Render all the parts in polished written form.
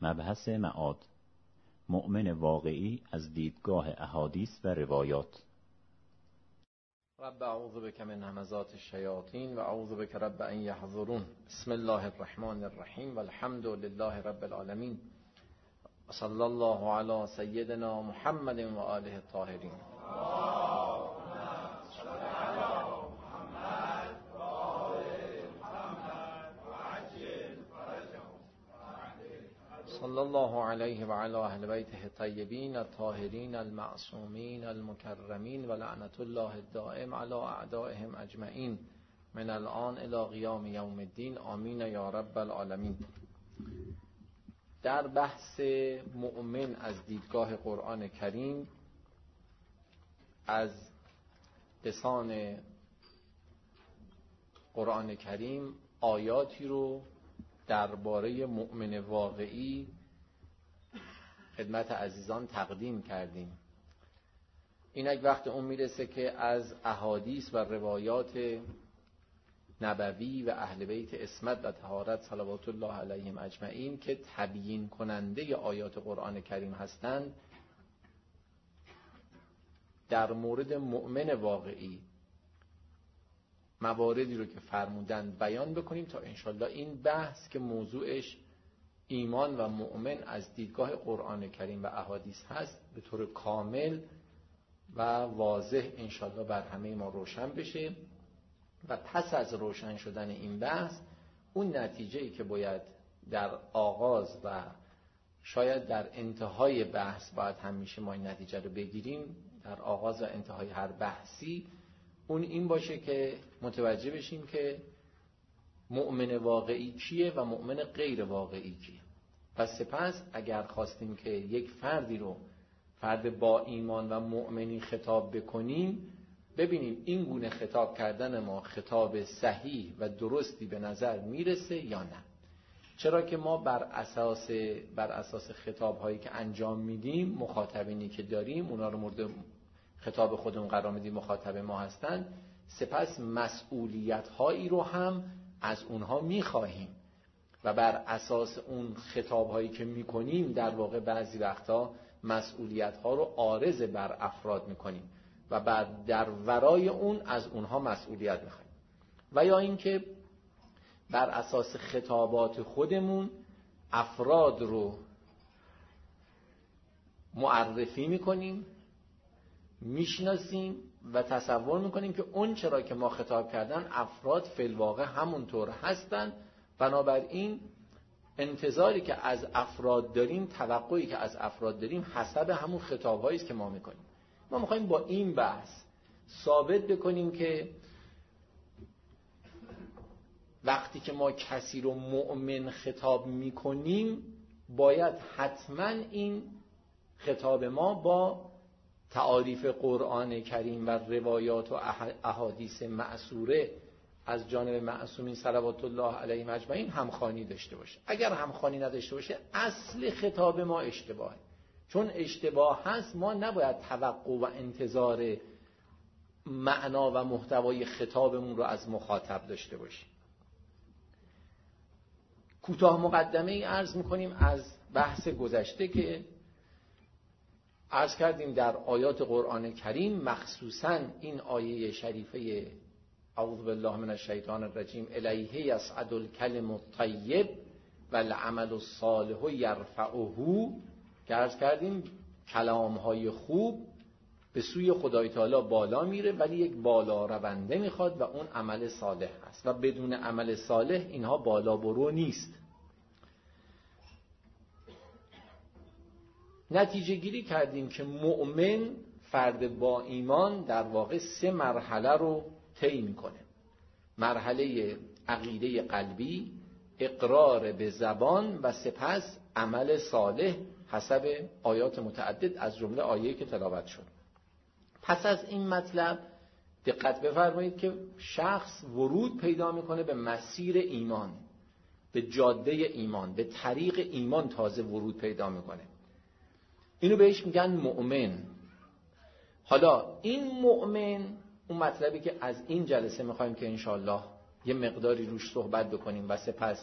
مبحث معاد، مؤمن واقعی از دیدگاه احادیث و روایات. رب اعوذ بک من همزات الشیاطین و اعوذ بک رب ان یحضرون. بسم الله الرحمن الرحیم و الحمد لله رب العالمین و صلی الله علی سیدنا محمد و آله الطاهرین. صلی الله علیه و علی اهل بیته الطیبین الطاهرین المعصومین المکرمین و لعنت الله الدائم علی اعدائهم اجمعین من الان الی قیام یوم الدین، آمین یا رب العالمین. در بحث مؤمن از دیدگاه قرآن کریم از لسان قرآن کریم آیاتی رو درباره مؤمن واقعی خدمت عزیزان تقدیم کردیم. اینک وقت اون میرسه که از احادیث و روایات نبوی و اهل بیت عصمت و طهارت صلوات الله علیهم اجمعین که تبیین کننده آیات قرآن کریم هستند، در مورد مؤمن واقعی مواردی رو که فرمودن بیان بکنیم تا انشالله این بحث که موضوعش ایمان و مؤمن از دیدگاه قرآن کریم و احادیث هست به طور کامل و واضح انشالله بر همه ما روشن بشه و پس از روشن شدن این بحث اون نتیجه‌ای که باید در آغاز و شاید در انتهای بحث باید همیشه ما این نتیجه رو بگیریم، در آغاز و انتهای هر بحثی، اون این باشه که متوجه بشیم که مؤمن واقعی کیه و مؤمن غیر واقعی کیه. پس سپس اگر خواستیم که یک فردی رو فرد با ایمان و مؤمنی خطاب بکنیم، ببینیم این گونه خطاب کردن ما خطاب صحیح و درستی به نظر میرسه یا نه. چرا که ما بر اساس خطاب هایی که انجام میدیم، مخاطبینی که داریم اونا رو مورد خطاب خودمون قرار میدیم، مخاطب ما هستن، سپس مسئولیت هایی رو هم از اونها میخواهیم و بر اساس اون خطاب هایی که میکنیم در واقع بعضی وقتا مسئولیت ها رو عارض بر افراد میکنیم و بعد در ورای اون از اونها مسئولیت میخوایم، و یا اینکه بر اساس خطابات خودمون افراد رو معرفی میکنیم، میشناسیم و تصور میکنیم که اون چرا که ما خطاب کردن افراد فی الواقع همونطور هستن، بنابراین انتظاری که از افراد داریم، توقعی که از افراد داریم حسب همون خطابهایی است که ما میکنیم. ما میخوایم با این بحث ثابت بکنیم که وقتی که ما کسی رو مؤمن خطاب میکنیم باید حتما این خطاب ما با تعاریف قرآن کریم و روایات و احادیث معصوره از جانب معصومین صلوات الله علیهم اجمعین همخوانی داشته باشه. اگر همخوانی نداشته باشه اصل خطاب ما اشتباهه. چون اشتباه هست ما نباید توقع و انتظار معنا و محتوای خطابمون رو از مخاطب داشته باشیم. کوتاه مقدمه ای عرض میکنیم از بحث گذشته که عرض کردیم در آیات قرآن کریم، مخصوصاً این آیه شریفه اعوذ بالله من الشیطان الرجیم الیه یصعد الکلم الطیب والعمل الصالح یرفعه، که عرض کردیم کلام‌های خوب به سوی خدای تعالی بالا میره ولی یک بالا رونده میخواد و اون عمل صالح است و بدون عمل صالح اینها بالا برو نیست. نتیجه گیری کردیم که مؤمن، فرد با ایمان، در واقع 3 مرحله رو طی میکنه. مرحله عقیده قلبی، اقرار به زبان و سپس عمل صالح حسب آیات متعدد از جمله آیه‌ای که تلاوت شد. پس از این مطلب دقت بفرمایید که شخص ورود پیدا میکنه به مسیر ایمان، به جاده ایمان، به طریق ایمان تازه ورود پیدا میکنه. اینو بهش میگن مؤمن. حالا این مؤمن، اون مطلبی که از این جلسه میخوایم که انشالله یه مقداری روش صحبت بکنیم و سپس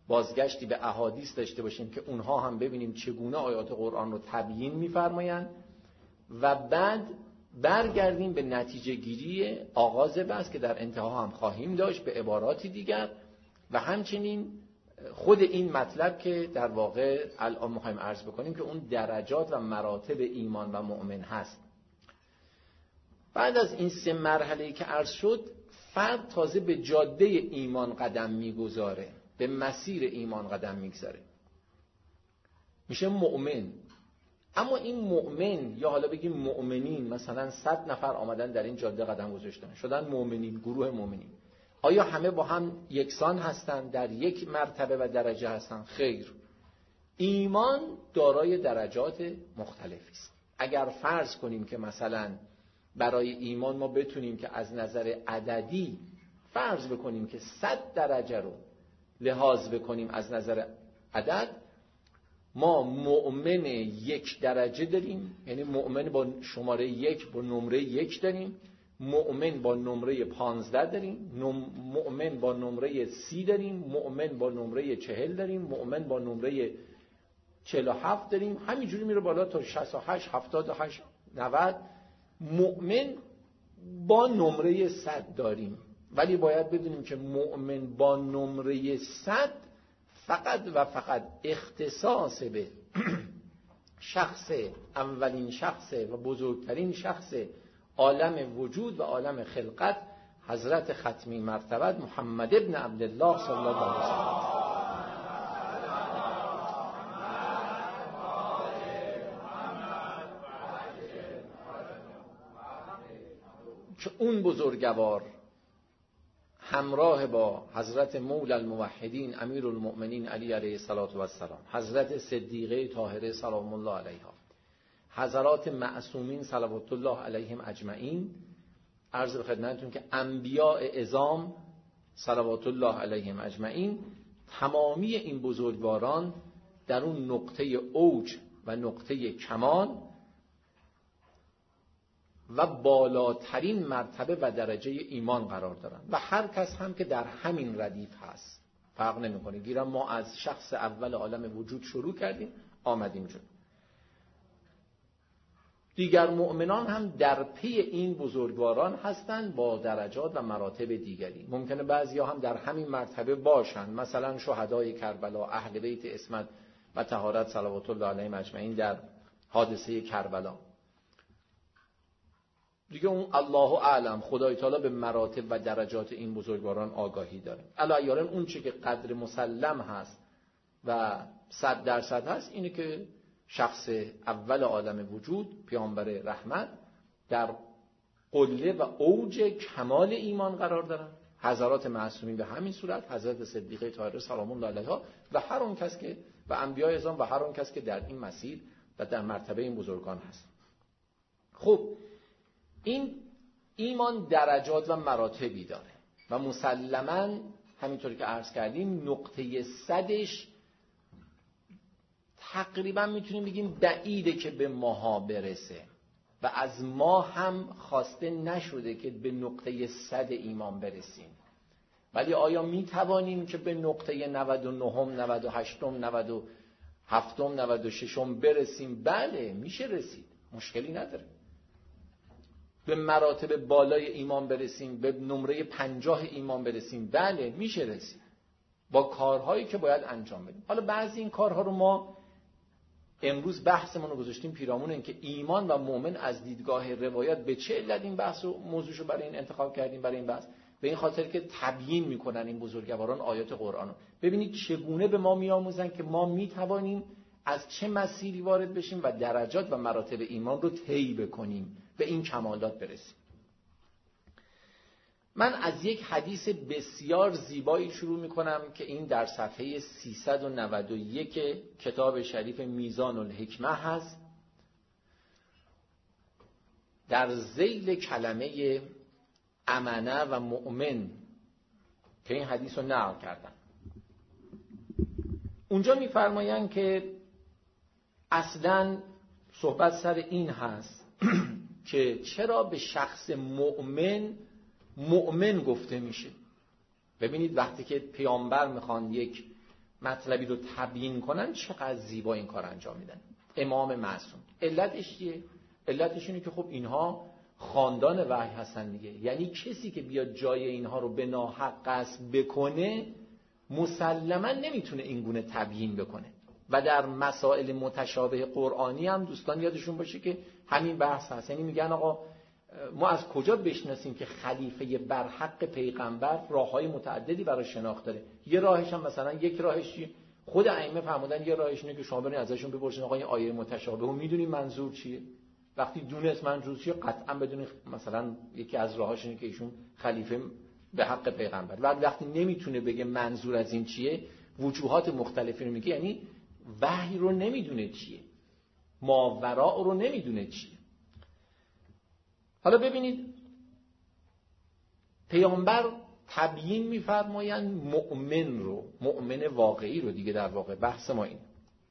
بازگشتی به احادیث داشته باشیم که اونها هم ببینیم چگونه آیات قرآن رو تبیین می‌فرمایند و بعد برگردیم به نتیجه گیری آغاز بحث که در انتها هم خواهیم داشت به عباراتی دیگر و همچنین خود این مطلب که در واقع الان می‌خوایم عرض بکنیم که اون درجات و مراتب ایمان و مؤمن هست. بعد از این 3 مرحله‌ای که عرض شد، فرد تازه به جاده ایمان قدم میگذاره، به مسیر ایمان قدم میگذاره، میشه مؤمن. اما این مؤمن یا حالا بگیم مؤمنین، مثلا 100 نفر آمدن در این جاده قدم گذاشتن شدن مؤمنین، گروه مؤمنین، آیا همه با هم یکسان هستند، در یک مرتبه و درجه هستند؟ خیر. ایمان دارای درجات مختلفی است. اگر فرض کنیم که مثلا برای ایمان ما بتونیم که از نظر عددی فرض بکنیم که 100 درجه رو لحاظ بکنیم از نظر عدد، ما مؤمن 1 درجه داریم، یعنی مؤمن با شماره 1 با نمره 1 داریم، مؤمن با نمره 15 داریم، مؤمن با نمره 30 داریم، مؤمن با نمره 40 داریم، مؤمن با نمره 47 داریم، همینجوری میره بالا تا 68 78 90. مؤمن با نمره 100 داریم، ولی باید بدونیم که مؤمن با نمره 100 فقط و فقط اختصاص به شخص، اولین شخص و بزرگترین شخص عالم وجود و عالم خلقت، حضرت ختمی مرتبت محمد ابن عبدالله صلی الله علیه وسلم. که اون بزرگوار همراه با حضرت مولا الموحدین امیر المؤمنین علی علیه السلام، حضرت صدیقه طاهره سلام الله علیها، حضرات معصومین صلوات الله علیهم اجمعین، عرض به خدمتتون که انبیاء عظام صلوات الله علیهم اجمعین، تمامی این بزرگواران در اون نقطه اوج و نقطه کمال و بالاترین مرتبه و درجه ایمان قرار دارن و هر کس هم که در همین ردیف هست فرق نمیکنه. گیرم ما از شخص اول عالم وجود شروع کردیم آمدیم جلو. دیگر مؤمنان هم در پی این بزرگواران هستند با درجات و مراتب دیگری. ممکنه بعضیا هم در همین مرتبه باشن، مثلا شهدای کربلا، اهل بیت عصمت و طهارت صلوات الله علیهم اجمعین در حادثه کربلا. دیگه اون الله اعلم، خدای تعالی به مراتب و درجات این بزرگواران آگاهی داره. علیاً اون چه که قدر مسلم هست و 100% هست اینه که شخص اول عالم وجود پیامبر رحمت در قله و اوج کمال ایمان قرار دارن، حضرات معصومین به همین صورت، حضرت صدیقه طاهره سلام الله علیها و هر اون کس که و انبیاء اعظام و هر اون کس که در این مسیر و در مرتبه این بزرگان هست. خب این ایمان درجات و مراتبی داره و مسلماً همینطوری که عرض کردیم نقطه 100ش تقریبا میتونیم بگیم بعیده که به ماها برسه و از ما هم خواسته نشده که به نقطه 100 ایمان برسیم. ولی آیا میتوانیم که به نقطه 99 98 97 96 برسیم؟ بله میشه رسید، مشکلی نداره. به مراتب بالای ایمان برسیم، به نمره 50 ایمان برسیم؟ بله میشه رسید، با کارهایی که باید انجام بدیم. حالا بعضی این کارها رو ما امروز بحثمون رو گذاشتیم پیرامون این که ایمان و مؤمن از دیدگاه روایت به چه علت این بحث و موضوعشو برای این انتخاب کردیم برای این بحث؟ به این خاطر که تبیین میکنن این بزرگواران آیات قرآن رو. ببینید چگونه به ما میآموزن که ما میتوانیم از چه مسیری وارد بشیم و درجات و مراتب ایمان رو طی بکنیم، به این کمالات برسیم. من از یک حدیث بسیار زیبایی شروع میکنم که این در صفحه 391 کتاب شریف میزان الحکمه هست، در ذیل کلمه امنه و مؤمن که این حدیث رو نقل کردن. اونجا میفرمایند که اصلا صحبت سر این هست که چرا به شخص مؤمن گفته میشه. ببینید وقتی که پیامبر میخوان یک مطلبی رو تبیین کنن چقدر زیبا این کار انجام میدن. امام معصوم علتش چیه؟ علتش اینه که خب اینها خاندان وحی هستن دیگه، یعنی کسی که بیاد جای اینها رو به ناحق قصد بکنه مسلما نمیتونه این گونه تبیین بکنه. و در مسائل متشابه قرآنی هم دوستان یادشون باشه که همین بحث هست، یعنی میگن آقا ما از کجا بشناسیم که خلیفه برحق پیغمبر راههای متعددی برای شناخت داره. یه راهش هم مثلا یک راهش خود ائمه فرمودن، یه راهش اینه که شما برین ازشون بپرسین آقا این آیه متشابه رو میدونین منظور چیه؟ وقتی دونست منظور چیه قطعا بدونید مثلا یکی از راهاش اینه که ایشون خلیفه به حق پیغمبر. وقتی نمیتونه بگه منظور از این چیه، وجوهات مختلفی رو میگه، یعنی وحی رو نمیدونه چیه، ماوراء رو نمیدونه چیه. حالا ببینید پیامبر تبیین میفرمایند مؤمن رو، مؤمن واقعی رو دیگه، در واقع بحث ما این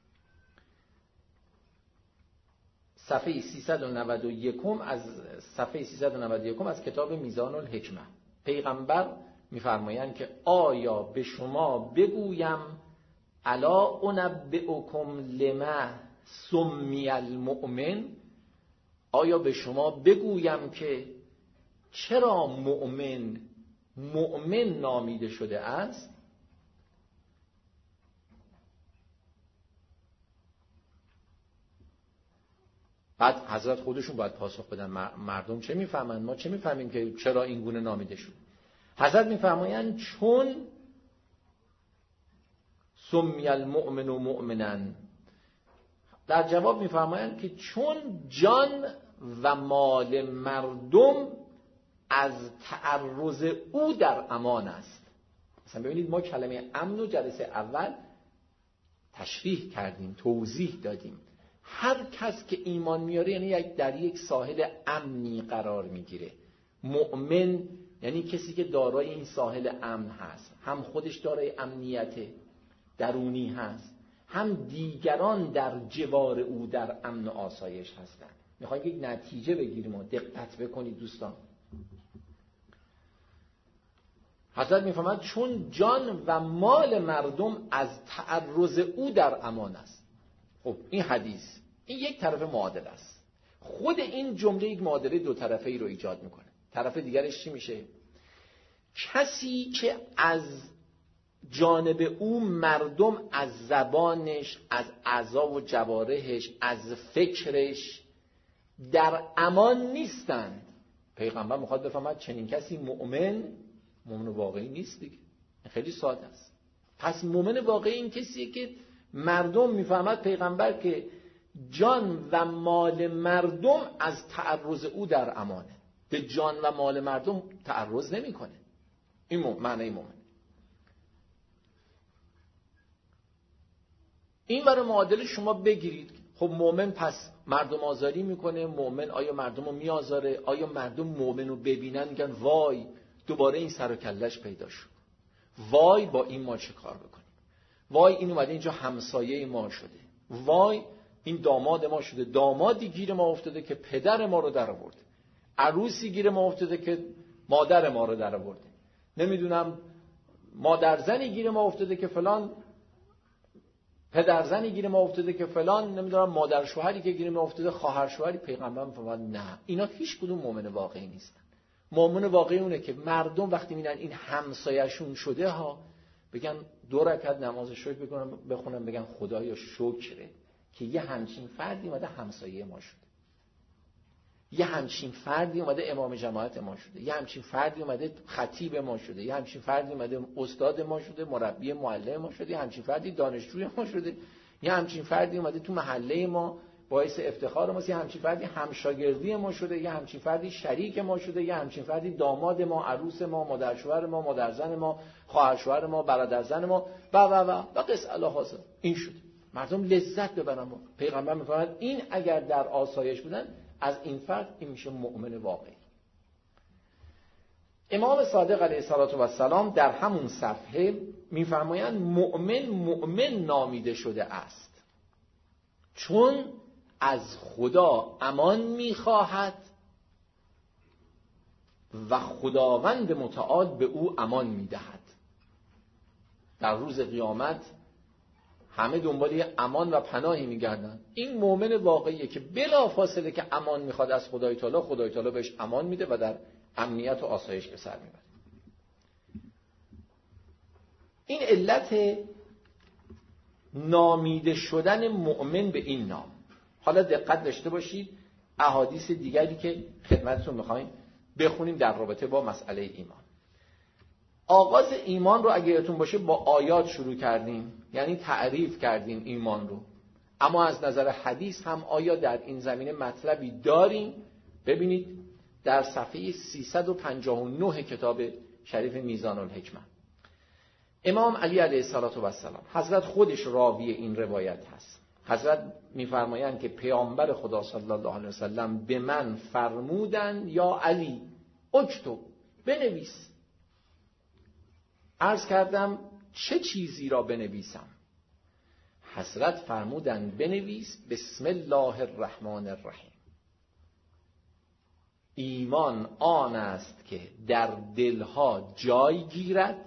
صفحه 391 از صفحه 391 از کتاب میزان الحکمه. پیغمبر میفرمایند که آیا به شما بگویم الا انبئکم لما سمی المؤمن، آیا به شما بگویم که چرا مؤمن نامیده شده است؟ بعد حضرت خودشون باید پاسخ بدن مردم چه میفهمند، ما چه میفهمیم که چرا این گونه نامیده شد. حضرت میفرمایند چون سمی المؤمن و مؤمنا، در جواب میفرمایند که چون جان و مال مردم از تعرض او در امان است. مثلا ببینید ما کلمه امن و جلسه اول تشریح کردیم، توضیح دادیم. هر کس که ایمان میاره یعنی در یک ساحل امنی قرار میگیره. مؤمن یعنی کسی که دارای این ساحل امن هست، هم خودش دارای امنیت درونی هست، هم دیگران در جوار او در امن و آسایش هستند. میخوایم یک نتیجه بگیریم و دقت بکنید دوستان. حضرت میفرماید چون جان و مال مردم از تعرض او در امان است. خب این حدیث این یک طرف معادله است. خود این جمله یک معادله دو طرفه ای رو ایجاد میکنه. طرف دیگرش چی میشه؟ کسی که از جانب او مردم از زبانش، از اعضا و جوارحش، از فکرش در امان نیستند. پیغمبر میخواد بفهمد چنین کسی مؤمن واقعی نیست دیگه. خیلی ساده است. پس مؤمن واقعی این کسیه که مردم میفهمد پیغمبر که جان و مال مردم از تعرض او در امانه، به جان و مال مردم تعرض نمیکنه. این معنی مؤمن. این برای معادل شما بگیرید. خب مؤمن پس مردم آزاری میکنه. مؤمن آیا مردم رو میآزاره؟ آیا مردم مؤمن رو ببینن میگن وای دوباره این سر و کلش پیدا شد، وای با این ما چه کار بکنیم، وای این اومده اینجا همسایه ما شده، وای این داماد ما شده، دامادی گیر ما افتاده که پدر ما رو در آورده، عروسی گیر ما افتاده که مادر ما رو در آورده، نمیدونم مادرزنی گیر ما افتاده که فلان، پدرزنی گیر ما افتاده که فلان، نمیدونم مادر شوهری که گیر ما افتاده، خواهر شوهری. پیغمبر میفرماد نه، اینا هیچ کدوم مؤمن واقعی نیستن. مؤمن واقعی اونه که مردم وقتی میبینن این همسایه‌شون شده ها، بگن 2 رکعت نماز شکر بخونن بگن خدایا شکره که یه همچین فردی اومده همسایه ما شده، یه همچین فردی اومده امام جماعت ما شده، یه همچین فردی اومده خطیب ما شده، یه همچین فردی اومده استاد ما شده، مربی معلم ما شده، یه همچین فردی دانشجوی ما شده، یه همچین فردی اومده تو محله ما باعث افتخار ماست، یه همچین فردی همشاگردی ما شده، یه همچین فردی شریک ما شده، یه همچین فردی داماد ما، عروس ما، مادر شوهر ما، مادرزن ما، خواهر شوهر ما، برادرزن ما و قص الهاذا. این شد مردم لذت ببرن. پیغمبر میفرماید این اگر در آسایش بودن از این فرد، این میشه مؤمن واقعی. امام صادق علیه السلام در همون صفحه میفرمایند مؤمن نامیده شده است چون از خدا امان میخواهد و خداوند متعال به او امان میدهد. در روز قیامت همه دنبال امان و پناهی میگردن. این مؤمن واقعیه که بلافاصله که امان میخواد از خدای تعالی بهش امان میده و در امنیت و آسایش به سر میبره. این علت نامیده شدن مؤمن به این نام. حالا دقت داشته باشید احادیث دیگری که خدمتتون میخوایم بخونیم در رابطه با مسئله ایمان. آغاز ایمان رو اگه یادتون باشه با آیات شروع کردیم، یعنی تعریف کردیم ایمان رو. اما از نظر حدیث هم آیا در این زمینه مطلبی داریم؟ ببینید در صفحه 359 کتاب شریف میزان الحکمه امام علی علیه السلام، حضرت خودش راوی این روایت هست. حضرت میفرمایند که پیامبر خدا صلی الله علیه وسلم به من فرمودند یا علی اکتب، بنویس. عرض کردم چه چیزی را بنویسم؟ حضرت فرمودند بنویس بسم الله الرحمن الرحیم. ایمان آن است که در دلها جای گیرد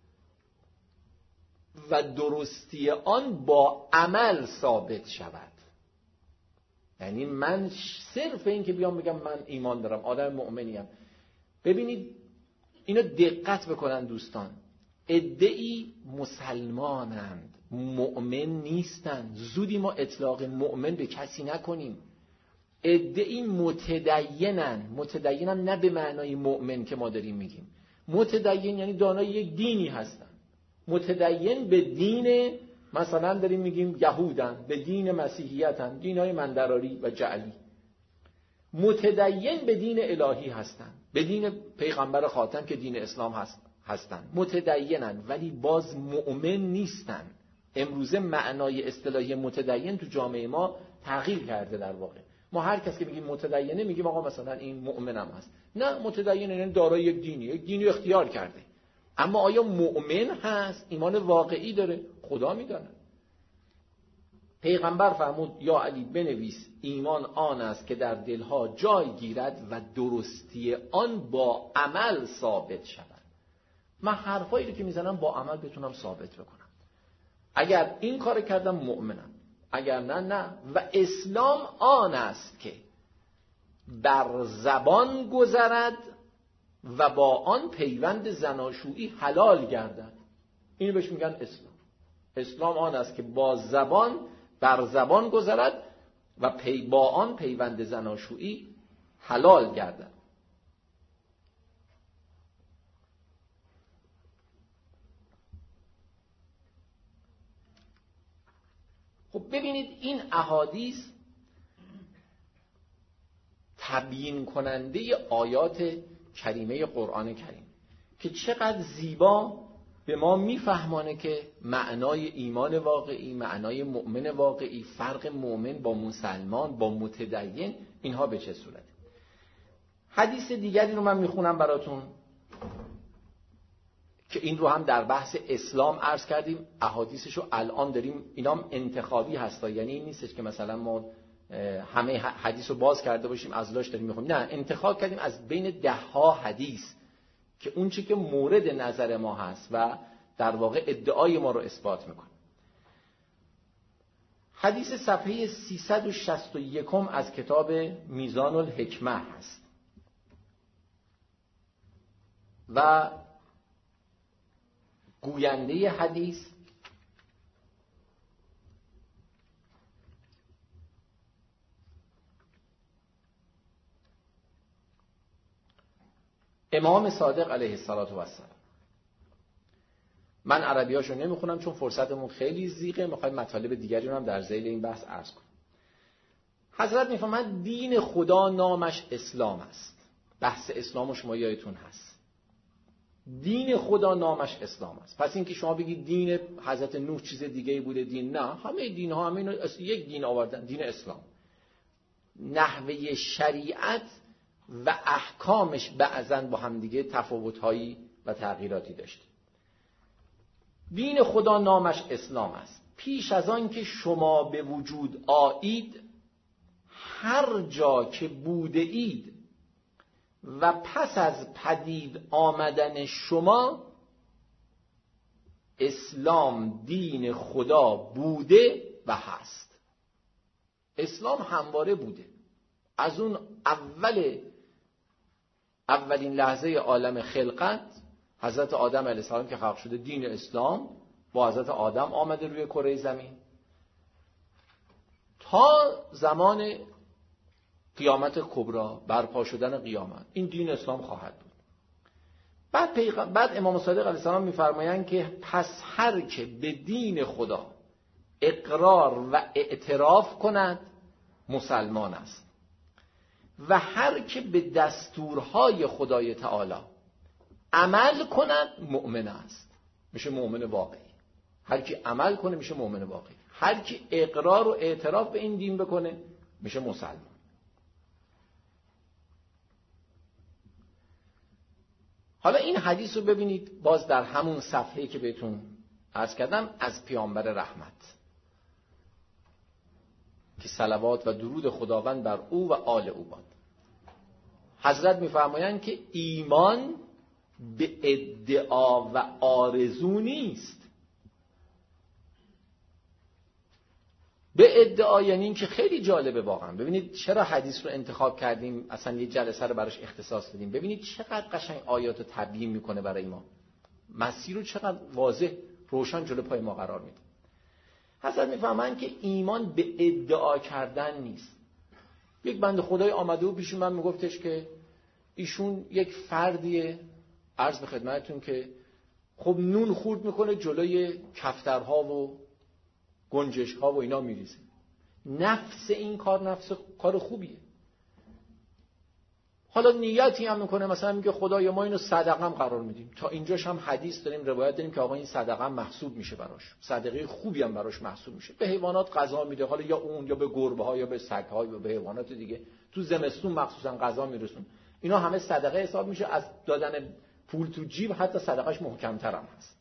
و درستی آن با عمل ثابت شود. یعنی من صرف این که بیام بگم من ایمان دارم، آدم مؤمنیم. ببینید اینو دقت بکنن دوستان، عده‌ای مسلمانند مؤمن نیستند. زودی ما اطلاق مؤمن به کسی نکنیم. عده‌ای متدینن نه به معنای مؤمن که ما داریم میگیم. متدین یعنی دارای یک دینی هستن. متدین به دین مثلا داریم میگیم یهودن، به دین مسیحیتن، دینهای مندراری و جعلی. متدین به دین الهی هستن، به دین پیغمبر خاتم که دین اسلام هستن. متدینن ولی باز مؤمن نیستن. امروزه معنای اصطلاحی متدین تو جامعه ما تغییر کرده. در واقع ما هر کس که میگیم متدینه میگیم آقا مثلا این مؤمنم هست. نه، متدین یعنی دارای یک دینی اختیار کرده. اما آیا مؤمن هست؟ ایمان واقعی داره؟ خدا میدونه. پیغمبر فرمود یا علی بنویس ایمان آن است که در دلها جای گیرد و درستی آن با عمل ثابت شود. من حرفایی رو که میزنم با عمل بتونم ثابت بکنم. اگر این کار کردم مؤمنم، اگر نه. و اسلام آن است که بر زبان گذرد و با آن پیوند زناشویی حلال گردد. اینو بهش میگن اسلام. اسلام آن است که بر زبان گذرد و با آن پیوند زناشویی حلال گردد. خب ببینید این احادیث تبیین کننده آیات کریمه قرآن کریم که چقدر زیبا به ما میفهمانه که معنای ایمان واقعی، معنای مؤمن واقعی، فرق مؤمن با مسلمان، با متدین، اینها به چه صورته. حدیث دیگری رو من میخونم براتون که این رو هم در بحث اسلام عرض کردیم. احادیثش رو الان داریم، اینا هم انتخابی هستا، یعنی این نیستش که مثلا ما همه حدیث رو باز کرده باشیم از لاش داریم میخونیم. نه، انتخاب کردیم از بین 10 حدیث که اون چی که مورد نظر ما هست و در واقع ادعای ما رو اثبات میکنه. حدیث صفحه 361 از کتاب میزان الحکمه هست و گوینده حدیث امام صادق علیه السلام. من عربیاشو نمیخونم چون فرصتمون خیلی ضیقه، میخوایم مطالب دیگری رو هم در ذیل این بحث عرض کنم. حضرت میفرمایند دین خدا نامش اسلام است. بحث اسلام شما یادتون هست. دین خدا نامش اسلام است. پس اینکه شما بگید دین حضرت نوح چیز دیگه بوده، دین نه، همه دین ها همین یک دین آوردن، دین اسلام. نحوه شریعت و احکامش بعضاً با هم دیگه تفاوت‌هایی و تغییراتی داشته. دین خدا نامش اسلام است. پیش از آن که شما به وجود آیید، هر جا که بوده اید و پس از پدید آمدن شما اسلام دین خدا بوده و هست. اسلام همواره بوده. از اون اولین لحظه عالم خلقت، حضرت آدم علیه السلام که خلق شده، دین اسلام با حضرت آدم آمده روی کره زمین تا زمان قیامت کبری، برپا شدن قیامت، این دین اسلام خواهد بود. بعد امام صادق علیه السلام می‌فرمایند که پس هر که به دین خدا اقرار و اعتراف کند مسلمان است و هر که به دستورهای خدای تعالی عمل کند مؤمن است، میشه مؤمن واقعی. هر کی عمل کنه میشه مؤمن واقعی. هر کی اقرار و اعتراف به این دین بکنه میشه مسلمان. حالا این حدیث رو ببینید، باز در همون صفحه‌ای که بهتون عرض کردم، از پیامبر رحمت که صلوات و درود خداوند بر او و آل او باد. حضرت می‌فرمایند که ایمان به ادعا و آرزو نیست. به ادعا یعنی این که خیلی جالبه واقعا. ببینید چرا حدیث رو انتخاب کردیم، اصلا یه جلسه رو براش اختصاص بدیم. ببینید چقدر قشنگ آیات رو تبیین میکنه برای ما، مسیر رو چقدر واضح روشن جلو پای ما قرار میده. حضرت میفهمن که ایمان به ادعا کردن نیست. یک بنده خدای آمده و پیش من میگفتش که ایشون یک فردیه، عرض به خدمتتون که خب نون خورد میکنه جلوی کفترها و گنجشک‌ها و اینا میریزه. نفس این کار نفس کار خوبیه. حالا نیتی هم میکنه، مثلا میگه خدایا ما اینو صدقه هم قرار میدیم. تا اینجاش هم حدیث داریم، روایت داریم که آقا این صدقه هم محسوب میشه براش، صدقه خوبی هم براش محسوب میشه. به حیوانات غذا میده، حالا یا اون یا به گربه‌ها یا به سگ‌ها یا به حیوانات دیگه. تو زمستون مخصوصا غذا میرسون. اینا همه صدقه حساب میشه. از دادن پول تو جیب حتی صدقهش محکم‌تر هم هست.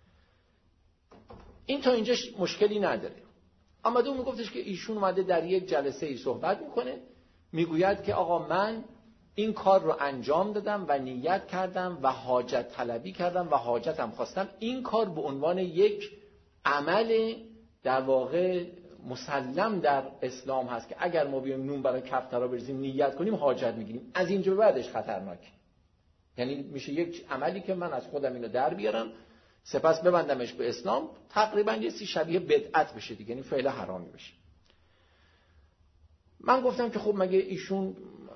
این تا اینجاش مشکلی نداره. اما اون میگفتش که ایشون اومده در یک جلسه ای صحبت میکنه، میگوید که آقا من این کار رو انجام دادم و نیت کردم و حاجت طلبی کردم و حاجتم خواستم. این کار به عنوان یک عمل در واقع مسلم در اسلام هست که اگر ما بیایم نون برای کفترها بریزیم نیت کنیم حاجت میگیریم. از اینجا به بعدش خطرناک، یعنی میشه یک عملی که من از خودم اینو در بیارم سپس ببندمش به اسلام، تقریبا یه سی شبیه بدعت بشه دیگه، یعنی فعل حرامی بشه. من گفتم که خب مگه ایشون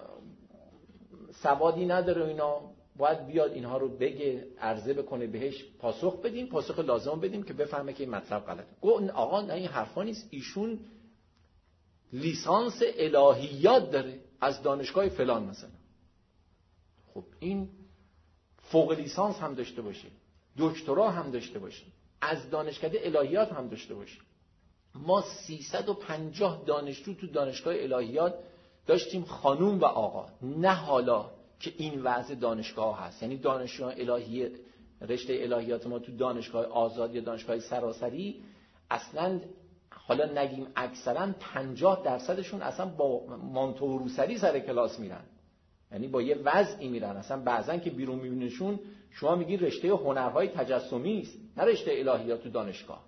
سوادی نداره، اینا باید بیاد اینها رو بگه، عرضه بکنه، بهش پاسخ بدیم، پاسخ لازم بدیم که بفهمه که این مطلب غلطه. گفت آقا نه این حرفا نیست، ایشون لیسانس الهیات داره از دانشگاه فلان مثلا. خب این فوق لیسانس هم داشته باشه، دکترا هم داشته باشه، از دانشکده الهیات هم داشته باشه. ما 350 دانشجو تو دانشگاه الهیات داشتیم، خانوم و آقا. نه حالا که این وضع دانشگاه هست، یعنی دانشجو الهی رشته الهیات ما تو دانشگاه آزاد یا دانشگاه سراسری اصلا، حالا نگیم اکثرا 50% اصلا با مانتو و روسری سر کلاس میرن، یعنی با یه وضعی میرن. اصلا بعضن که بیرون میبینیشون شما میگی رشته هنرهای تجسمی است، نه رشته الهیات تو دانشگاه.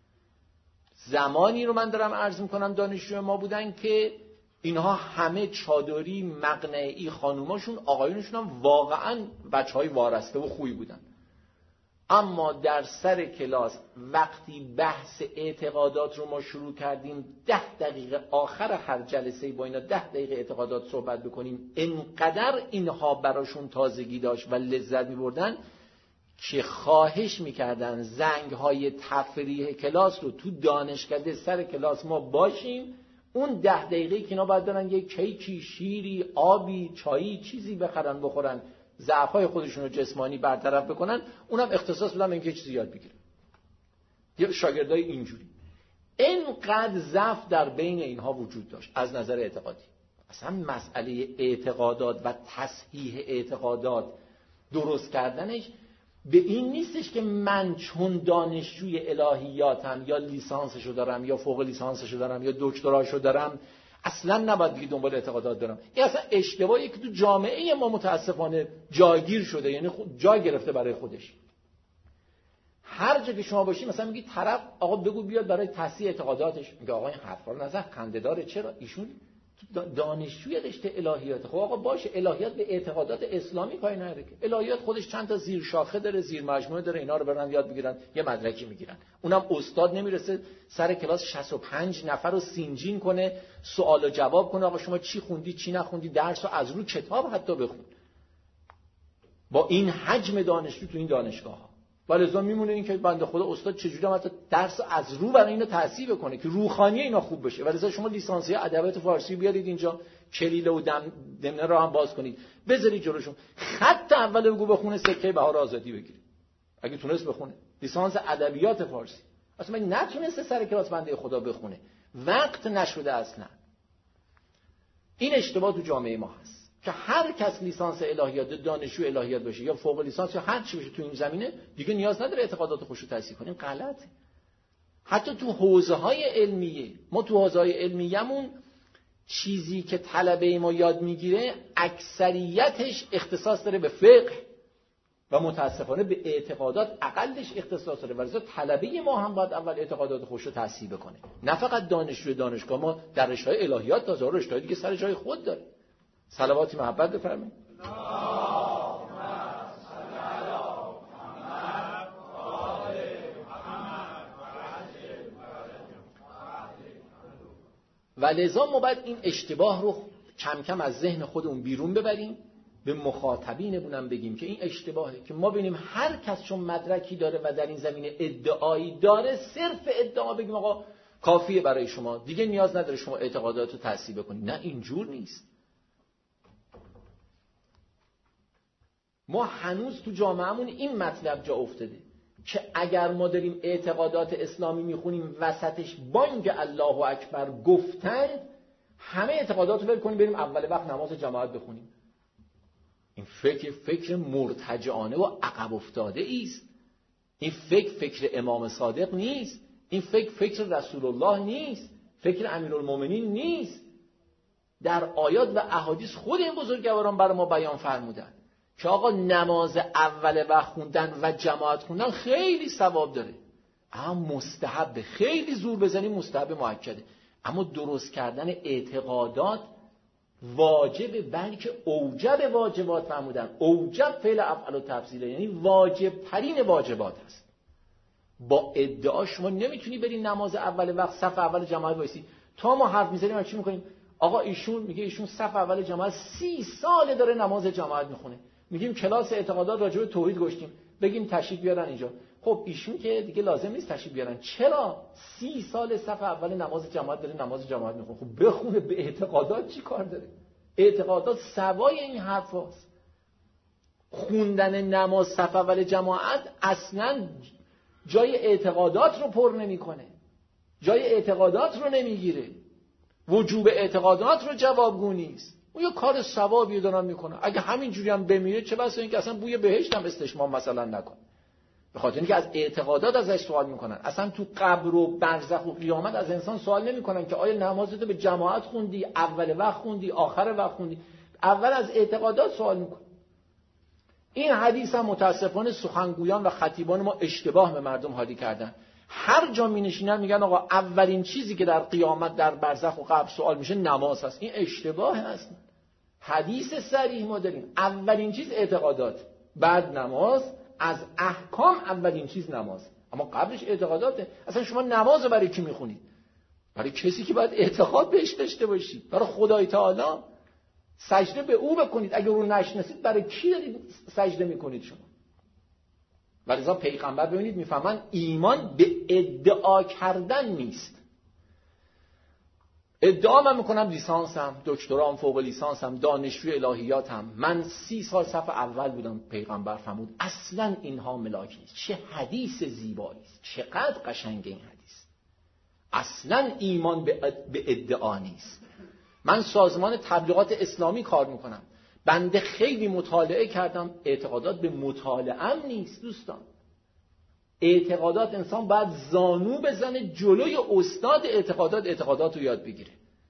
زمانی رو من دارم عرض میکنم دانشجو ما بودن که اینها همه چادری مقنعی، خانوماشون آقایونشون هم واقعا بچهای وارسته و خوبی بودن. اما در سر کلاس وقتی بحث اعتقادات رو ما شروع کردیم، 10 دقیقه آخر هر جلسه با اینا 10 دقیقه اعتقادات صحبت بکنیم، انقدر اینها براشون تازگی داشت و لذت می‌بردن که خواهش می‌کردن زنگ‌های تفریح کلاس رو تو دانشکده سر کلاس ما باشیم. اون 10 دقیقه‌ای که اینا باید برن یک کیکی، شیری، آبی، چایی، چیزی بخرن بخورن، ضعف‌های خودشون رو جسمانی برطرف بکنن، اونم اختصاص بدن به اینکه چیزی یاد بگیرن. یه شاگردای اینجوری. اینقدر ضعف در بین اینها وجود داشت از نظر اعتقادی. اصلا مسئله اعتقادات و تصحیح اعتقادات درست کردنش به این نیستش که من چون دانشجوی الهیاتم یا لیسانسشو دارم یا فوق لیسانسشو دارم یا دکتراشو دارم اصلا نباید دیگه دنبال اعتقادات برم. این اصلا اشتباهی که تو جامعه ما متاسفانه جایگیر شده، یعنی جای گرفته برای خودش. هر جا که شما باشی مثلا میگی طرف آقا بگو بیاد برای تصحیح اعتقاداتش، میگه آقا این حرفا رو نزن، خنده‌داره. چرا؟ ایشون دانشجوی رشته الهیات. خب آقا باشه، الهیات به اعتقادات اسلامی کاری نداره که. الهیات خودش چند تا زیر شاخه داره، زیر مجموعه داره، اینا رو برن یاد بگیرن، یه مدرکی میگیرن. اونم استاد نمیرسه سر کلاس 65 نفر رو سینجین کنه، سوال و جواب کنه، آقا شما چی خوندی چی نخوندی، درس رو از رو کتاب حتی بخون. با این حجم دانشجو تو این دانشگاه‌ها ولذا میمونه این که بنده خدا استاد چجوری هم درس از رو برای اینو تحصیل بکنه که روحانی اینا خوب بشه. ولذا شما لیسانسیه ادبیات فارسی بیارید اینجا، کلیله و دمنه رو هم باز کنید، بذارید جلوشون، خط اول بگو بخونه سکه بهار آزادی بگیره اگه تونست بخونه، لیسانس ادبیات فارسی. اصلا من نتونسته سر کلاس بنده خدا بخونه، وقت نشده اصلا. این اشتباه تو جامعه ما هست که هر کس لیسانس الهیات، دانشجو الهیات باشه یا فوق لیسانس یا هر چی باشه تو این زمینه، دیگه نیاز نداره اعتقادات خودش رو تصحیح کنه. این غلطه. حتی تو حوزه‌های علمیه، ما تو حوزه‌های علمیه‌مون چیزی که طلبه ما یاد میگیره اکثریتش اختصاص داره به فقه و متاسفانه به اعتقادات اقلش اختصاص داره. ولی طلبه ما هم باید اول اعتقادات خودش رو تصحیح بکنه، نه فقط دانشجو دانشگاه. ما در رشته‌های الهیات تا رشته‌های دیگه سر جای خود داره. صلواتی محبت بفرمایید. و لذا ما باید این اشتباه رو کم کم از ذهن خودمون بیرون ببریم، به مخاطبینمون بگیم که این اشتباهه، که ما ببینیم هر کس چون مدرکی داره و در این زمینه ادعایی داره، صرف ادعا بگیم آقا کافیه برای شما، دیگه نیاز نداره شما اعتقادات رو تصحیح بکنید. نه، اینجور نیست. ما هنوز تو جامعهمون این مطلب جا افتاده که اگر ما داریم اعتقادات اسلامی میخونیم وسطش بانگ الله اکبر گفتن، همه اعتقادات رو ول کنیم بریم اول وقت نماز جماعت بخونیم. این فکر مرتجعانه و عقب افتاده است. این فکر امام صادق نیست. این فکر رسول الله نیست. فکر امیرالمومنین نیست. در آیات و احادیث خود این بزرگواران برای ما بیان فرمودن که آقا نماز اول وقت خوندن و جماعت خوندن خیلی ثواب داره، اما مستحب، خیلی زور بزنیم مستحب مؤکده. اما درست کردن اعتقادات واجبه، بلکه اوجب واجبات فرمودن. اوجب فعل افعل و تفضیله، یعنی واجب ترین واجبات است. با ادعا شما نمیتونی بری نماز اول وقت صف اول جماعت وایسی. تا ما حرف میزنیم چی میکنیم؟ آقا ایشون میگه ایشون صف اول جماعت 30 ساله داره نماز جماعت میخونه. میگیم کلاس اعتقادات راجع به توحید گشتیم، بگیم تشریف بیارن اینجا. خب ایشون که دیگه لازم نیست تشریف بیارن. چرا 30 سال صف اول نماز جماعت داره نماز جماعت میخونه؟ خب بخونه. به اعتقادات چی کار داره؟ اعتقادات سوای این حرفاست. خوندن نماز صف اول جماعت اصلا جای اعتقادات رو پر نمیکنه، جای اعتقادات رو نمیگیره، وجوب اعتقادات رو جوابگو نیست. اون یه کار ثوابی دارن میکنه. اگه همین جوری هم بمیره چه بسا اینکه اصلا بوی بهشت هم استشمام مثلا نکنه، به خاطر اینکه از اعتقادات ازش سوال میکنن. اصلا تو قبر و برزخ و قیامت از انسان سوال نمیکنن که آیا نمازتو به جماعت خوندی، اول وقت خوندی، آخر وقت خوندی. اول از اعتقادات سوال میکنن. این حدیث هم متاسفانه سخنگویان و خطیبان ما اشتباه به مردم حالی کردن. هر جا می نشینن میگن آقا اولین چیزی که در قیامت در برزخ و قبر سوال میشه نماز هست. این اشتباه هست. حدیث صریح ما داریم اولین چیز اعتقادات، بعد نماز. از احکام اولین چیز نماز، اما قبلش اعتقاداته. اصلا شما نماز رو برای کی میخونید؟ برای کسی که باید اعتقاد بهش داشته باشید، برای خدای تعالی. سجده به او بکنید. اگه او نشناسید برای کی دارید سجده میکنید شما؟ ولذا پیغمبر ببینید میفهمن ایمان به ادعا کردن نیست. ادعا من میکنم لیسانسم، دکترام، فوق لیسانسم، دانشجوی الهیاتم، من 30 سال صف اول بودم. پیغمبر فرمود اصلا اینها ملاک نیست. چه حدیث زیبایی است، چقدر قشنگه این حدیث. اصلا ایمان به ادعا نیست. من سازمان تبلیغات اسلامی کار میکنم، بنده خیلی مطالعه کردم. اعتقادات به مطالعه نیست دوستان. اعتقادات انسان باید زانو بزنه جلوی استاد اعتقادات رو یاد بگیره،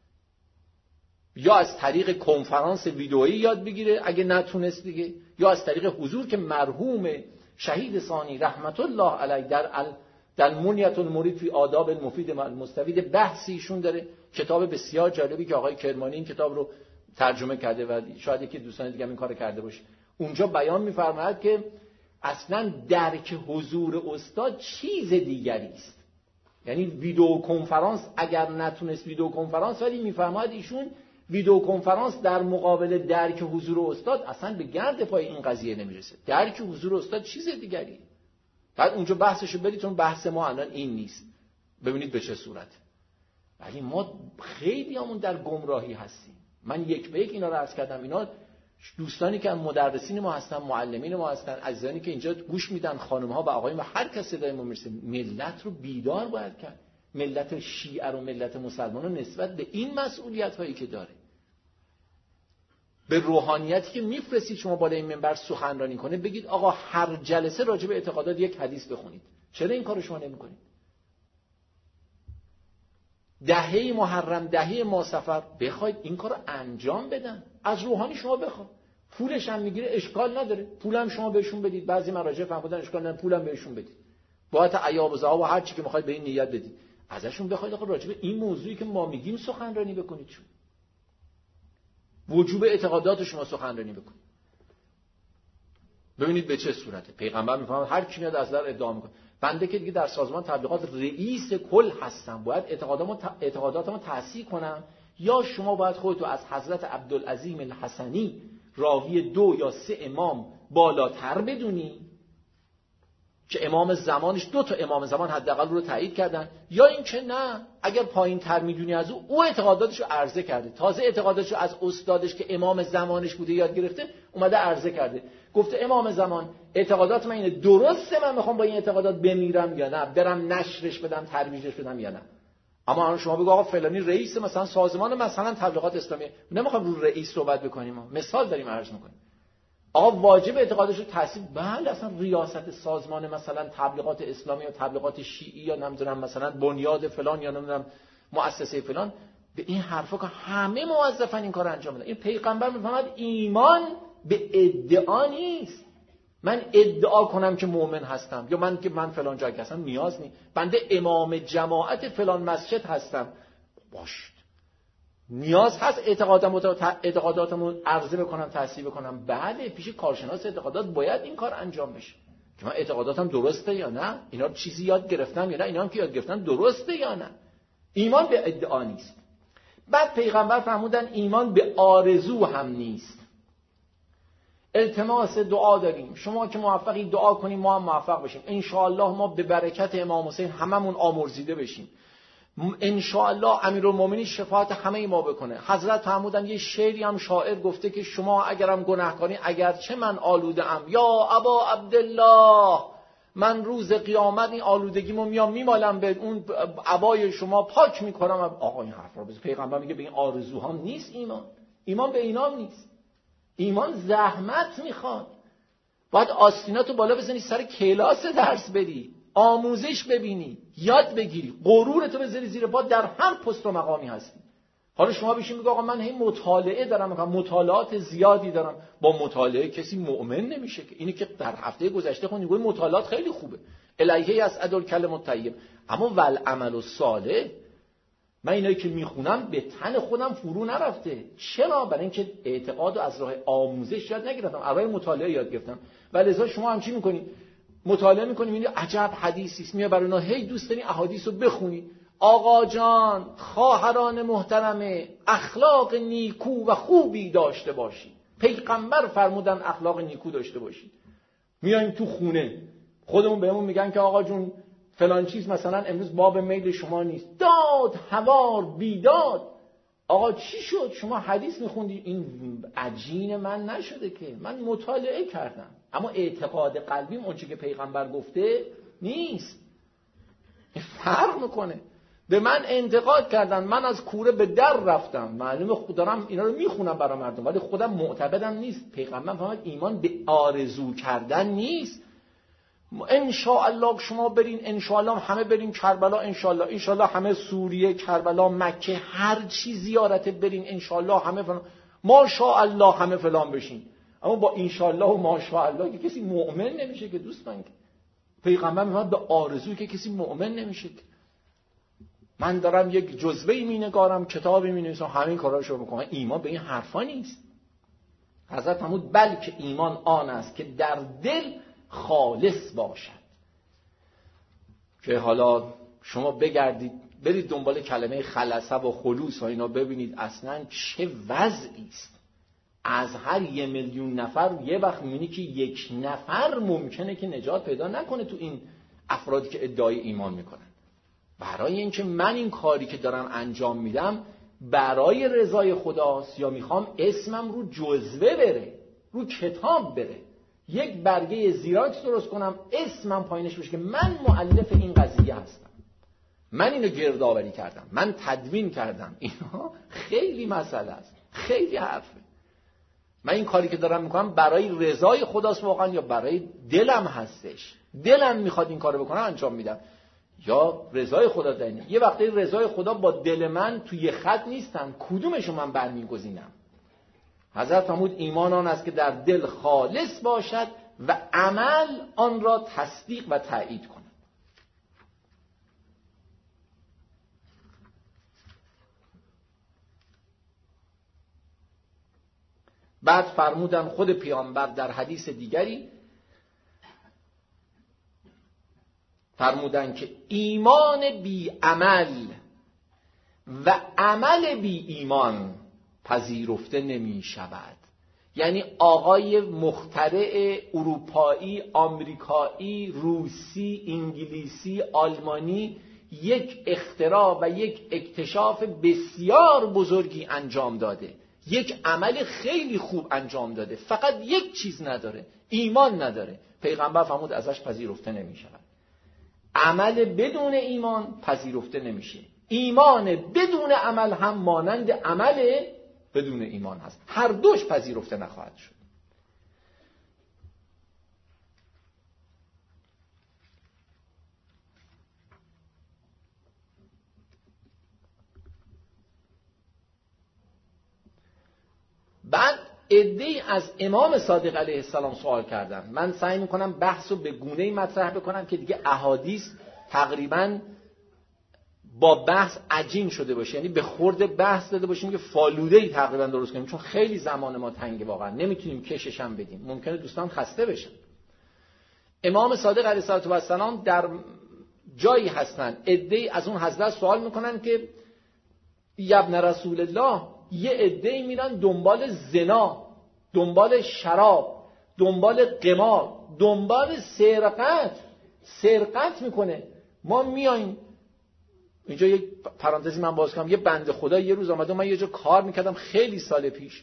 یا از طریق کنفرانس ویدئویی یاد بگیره اگه نتونست دیگه، یا از طریق حضور که مرحوم شهید ثانی رحمت الله علیه در منیت المرید فی آداب المفید مع المستفید بحثی ایشون داره، کتاب بسیار جالبی که آقای کرمانی این کتاب رو ترجمه کرده و شاید یکی دوستان دیگه این کارو کرده باشه. اونجا بیان می‌فرماید که اصلا درک حضور استاد چیز دیگری است. یعنی ویدیو کنفرانس اگر نتونست ویدیو کنفرانس، ولی می‌فرماید ایشون ویدیو کنفرانس در مقابل درک حضور استاد اصلا به گرد پای این قضیه نمیرسه. درک حضور استاد چیز دیگریه. بعد اونجا بحثشو برید، چون بحث ما الان این نیست. ببینید به چه صورت. ولی ما خیلی همون در گمراهی هستیم. من یک به یک اینا رو عرض کردم. اینا دوستانی که مدرسین ما هستن، معلمین ما هستن، عزیزانی که اینجا گوش میدن، خانم‌ها و آقایون و هر کس صدای ما میرسه، ملت رو بیدار باید کرد. ملت شیعه رو، ملت مسلمان رو نسبت به این مسئولیت هایی که داره، به روحانیتی که میفرستید شما بالای این منبر سخنرانی کنه، بگید آقا هر جلسه راجع به اعتقادات یک حدیث بخونید. چرا این کارو شما نمی‌کنید؟ دهه محرم، دهه ماسفر بخواید این کارو انجام بدن، از روحانی شما بخواید. پولش هم میگیره اشکال نداره، پولم شما بهشون بدید. بعضی مراجع فهمیدن اشکال نداره، پولم بهشون بدید. باید ایاب و زها و هر چی که می‌خواید به این نیت بدید. ازشون بخواید آقا راجع به این موضوعی که ما میگیم سخنرانی بکنید. چون وجوب اعتقادات شما سخنرانی بکنید. ببینید به چه صورته. پیغمبر میفهمه هر کی میاد از در ادعا میکنه بنده که دیگه در سازمان تبلیغات رئیس کل هستم، باید اعتقاداتمو تصحیح کنم، یا شما باید خودتو از حضرت عبدالعظیم الحسنی راوی 2 یا 3 امام بالاتر بدونی که امام زمانش 2 تا امام زمان حداقل رو تایید کردن، یا اینکه نه، اگر پایین تر میدونی از او اعتقاداتش رو عرضه کرده، تازه اعتقاداتش رو از استادش که امام زمانش بوده یاد گرفته اومده عرضه کرده، گفته امام زمان اعتقادات من اینه، درسته من میخوام با این اعتقادات بمیرم یا نه، برم نشرش بدم، ترویجش بدم یا نه. اما الان شما بگو آقا فلانی رئیس مثلا سازمان مثلا تبلیغات اسلامی، نمیخوام رو رئیس صحبت بکنیم، مثال داریم عرض میکنیم. آقا واجب اعتقادش رو تصحیح، بله اصلا ریاست سازمان مثلا تبلیغات اسلامی یا تبلیغات شیعی یا نمیدونم مثلا بنیاد فلان یا نمیدونم مؤسسه فلان، به این حرفا که همه موظفن این کار انجام بدن. این پیغمبر میفهمد ایمان به ادعا نیست. من ادعا کنم که مؤمن هستم یا من فلان جایی هستم، نیاز نیست. بنده امام جماعت فلان مسجد هستم، باش نیاز هست اعتقاداتمو عرضه بکنم، تصحیح بکنم. بله پیش کارشناس اعتقادات باید این کار انجام بشه که من اعتقاداتم درسته یا نه، اینا چیزی یاد گرفتم یا نه، اینا هم که یاد گرفتم درسته یا نه. ایمان به ادعا نیست. بعد پیغمبر فرمودن ایمان به آرزو هم نیست. التماس دعا داریم، شما که موفقی دعا کنیم ما هم موفق بشیم، ان شاء الله ما به برکت امام حسین هممون آمرزیده بشیم، ان شاء الله امیرالمومنین شفاعت همه ما بکنه. حضرت فرمودن یه شعری هم شاعر گفته که شما اگرم گناهکارین اگرچه من آلوده ام، یا ابا عبدالله من روز قیامت این آلودگیمو میام میمالم به اون عبای شما، پاک میکنم. آقا این حرف رو پیغمبر میگه به این آرزوها نیست ایمان به اینا نیست. ایمان زحمت میخواد، باید آستیناتو بالا بزنی سر کلاس درس بدی، آموزش ببینی، یاد بگیری، غرورتو بذاری زیر پا، در هر پست و مقامی هستی. حالا شما بشین میگه آقا من هی مطالعه دارم میکنم، مطالعات زیادی دارم. با مطالعه کسی مؤمن نمیشه که. اینی که در هفته گذشته خوندیم گفتم مطالعات خیلی خوبه، الیه یسعد الکلم الطیب، اما والعمل الصالح، من اینایی که میخونم به تن خودم فرو نرفته. چرا؟ برای اینکه اعتقادو از راه آموزش یاد نگرفتم، از راه مطالعه یاد گرفتم. ولذا شما هم چی میکنید؟ مطالعه میکنید، این عجب حدیثی است، میاد برای اونها هی دوست داری احادیث رو بخونید. آقا جان، خواهران محترمه، اخلاق نیکو و خوبی داشته باشید. پیغمبر فرمودن اخلاق نیکو داشته باشید. میایم تو خونه خودمون بهمون میگن که آقا جون فلان چیز مثلا امروز باب میل شما نیست، داد هوار بیداد. آقا چی شد؟ شما حدیث میخوندی، این عجین من نشده که، من مطالعه کردم، اما اعتقاد قلبیم اون چیزی که پیغمبر گفته نیست. فرق میکنه. به من انتقاد کردن، من از کوره به در رفتم، معلومه دارم اینا رو میخونم برای مردم، ولی خودم معتقدم نیست. پیغمبر فرمود ایمان به آرزو کردن نیست. ان شاء الله شما برین، ان شاء الله همه برین کربلا، ان شاء الله همه سوریه، کربلا، مکه، هر چی زیارت برین، ان شاء الله همه فلان، ما شاء الله همه فلان بشین. اما با انشالله و ماشاءالله که کسی مؤمن نمیشه که دوستان. که پیغمبر میفرماد به آرزویی که کسی مؤمن نمیشه. من دارم یک جزوه‌ای مینگارم، کتابی مینویسم، همین کاراشو میکنم. ایمان به این حرفا نیست. حضرت فرمود بلکه ایمان آن است که در دل خالص باشد. که حالا شما بگردید برید دنبال کلمه خلصه و خلوص و اینا ببینید اصلا چه وضعی است. از هر 1 میلیون نفر یه وقت می‌بینی که 1 نفر ممکنه که نجات پیدا نکنه تو این افرادی که ادعای ایمان میکنن. برای اینکه من این کاری که دارم انجام میدم برای رضای خداست یا میخوام اسمم رو جزوه بره، رو کتاب بره، یک برگه زیراکس درست کنم اسمم پایینش بشه که من مؤلف این قضیه هستم، من اینو گردآوری کردم، من تدوین کردم. اینا خیلی مسئله است، خیلی حرفه. من این کاری که دارم میکنم برای رضای خداست واقعا یا برای دلم هستش؟ دلم میخواد این کارو بکنم انجام میدم یا رضای خدا دارینه؟ یه وقتی رضای خدا با دل من توی یه خط نیستن، کدومشو من برمیگزینم؟ حضرت فرمود ایمان آن است که در دل خالص باشد و عمل آن را تصدیق و تایید کند. بعد فرمودن خود پیامبر در حدیث دیگری فرمودن که ایمان بی عمل و عمل بی ایمان پذیرفته نمی شود. یعنی آقای مخترع اروپایی، آمریکایی، روسی، انگلیسی، آلمانی یک اختراع و یک اکتشاف بسیار بزرگی انجام داده، یک عمل خیلی خوب انجام داده، فقط یک چیز نداره، ایمان نداره. پیغمبر فرمود ازش پذیرفته نمی شود. عمل بدون ایمان پذیرفته نمیشه. ایمان بدون عمل هم مانند عمل بدون ایمان هست، هر دوش پذیرفته نخواهد شد. بعد عده‌ای از امام صادق علیه السلام سوال کردن. من سعی میکنم بحث رو به گونه‌ای مطرح بکنم که دیگه احادیث تقریباً با بحث عجین شده باشه، یعنی به خورد بحث داده باشیم که فالوده‌ای تقریباً درست کنیم، چون خیلی زمان ما تنگه، واقعا نمیتونیم کشش هم بدیم، ممکنه دوستان خسته بشن. امام صادق علیه السلام در جایی هستن عده‌ای از اون حضرت سوال میکنن که یا ابن رسول الله، یه عده‌ای میرن دنبال زنا، دنبال شراب، دنبال قمار، دنبال سرقت میکنه. ما میایم اینجا یک پرانتزی من باز کنم، یه بنده خدا یه روز آمده، من یه جا کار میکردم خیلی سال پیش،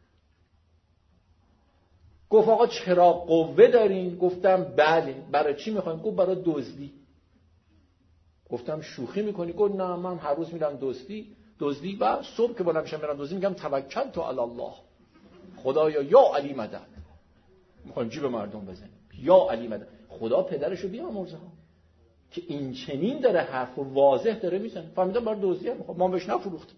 گفت آقا چراغ قوه دارین؟ گفتم بله. برای چی میخوایم؟ گفت برای دزدی. گفتم شوخی میکنی؟ گفت نه من هر روز میرم دزدی و صبح که بالا میشم میرم دزدی میگم توکل تو علی الله، خدایا یا علی مدد. میخوایم جیب مردم بزنیم، یا علی مدد. خدا پدرشو بیامرزه که این چنین داره حرف واضح داره میزنه. فهمیدم برای دزدی میخواد، ما بهش نفروختیم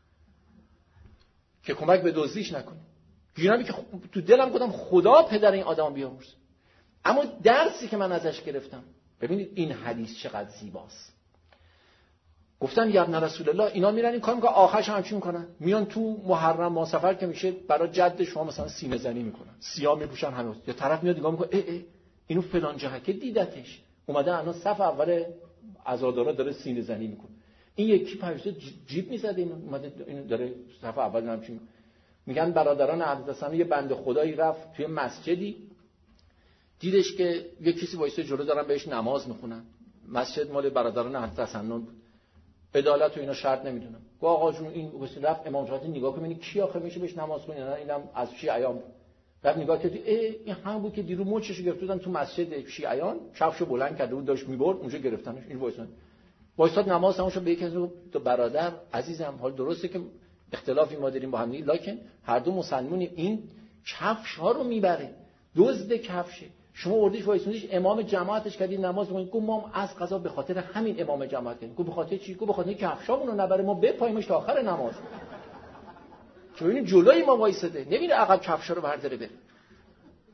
که کمک به دزدیش نکنیم. گیرمی که تو دلم گفتم خدا پدر این آدم بیامرزه. اما درسی که من ازش گرفتم، ببینید این حدیث چقدر زیباست. گفتم یا ابن رسول الله، اینا میرن این کار میکنن، آخرش هم چی میکنن؟ میان تو محرم ما سفر که میشه برای جد شما مثلا سینه زنی میکنن، سیاه میپوشن همه. یا طرف میاد نگاه میکنه اینو فلان جهت دیدتش اومده الان صف اول عزادارا داره سینه زنی میکنه. این یکی پریسته جیب میزده، این اومده اینو داره صف اول نمیشه. میگن برادران حضرت حسن یه بنده خدایی رفت توی مسجدی، دیدش که یه کسی وایسته جلو دارن بهش نماز میخونن. مسجد مال برادران حضرت حسن بود. عدالت و اینا شرط نمیدونم. گفت آقا جون این واسه رفت امام جماعت نگاه کنه کی آخه میشه بهش نماز خونه؟ نه اینم از شیعیان. بعد نگاه کرد این هم بود که دیرو مچشو گرفتن تو مسجد شیعیان، کفشو بلند کرده بود داشت میبرد، اونجا گرفتنش. این وایساد نماز تماشا به یکی از دو برادر عزیزم، حال درسته که اختلافی ما داریم با هم، لکن هر دو مسلمونیم، این کفش ها رو میبره، دزد کفشه. شما وردیش وایسونیش امام جماعتش کردی نماز می‌خونید. گفت ما از قضا به خاطر همین امام جماعت کردیم. گفت به خاطر چی؟ گفت به خاطر کفشامون رو نبره ما بپاییمش تا آخر نماز. چون این جلوی ما وایساده، نمیره عقب کفشا رو برداره بره.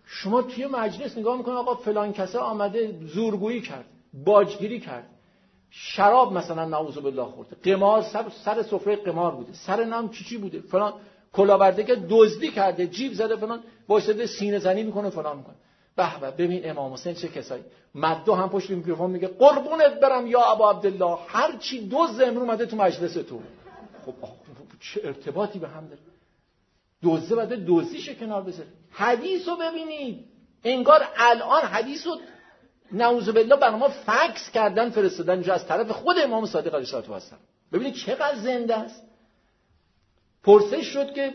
شما توی مجلس نگاه میکنید آقا فلان کسا آمده زورگویی کرد، باجگیری کرد، شراب مثلا نعوذ بالله خورده، قمار سر سفره قمار بوده، سر نام چی بوده، فلان کلاهبردگی دزدی کرده، جیب زده، فلان واسطه سینه زنی میکنه، فلان میکنه. به به، ببین امام حسین چه کسایی. مدو هم پشت میکروفون میگه قربونت برم یا ابا عبدالله، هر چی دزد امرو اومده تو مجلس تو. خب چه ارتباطی به هم داره؟ دزده بعد دزدیش کنار بذاره. حدیثو ببینید، انگار الان حدیثو نعوذ بالله برای ما فکس کردن فرستادن اینجا از طرف خود امام صادق علیه السلام. ببینید چقدر زنده است. پرسش شد که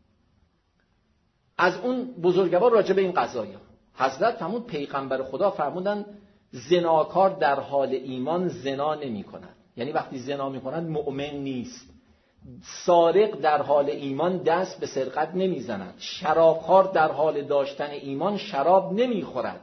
از اون بزرگوار راجع به این قضایا، حضرت فرمود پیغمبر خدا فرمودن زناکار در حال ایمان زنا نمی کند، یعنی وقتی زنا می کند مؤمن نیست. سارق در حال ایمان دست به سرقت نمی زند. شرابخوار در حال داشتن ایمان شراب نمی خورد.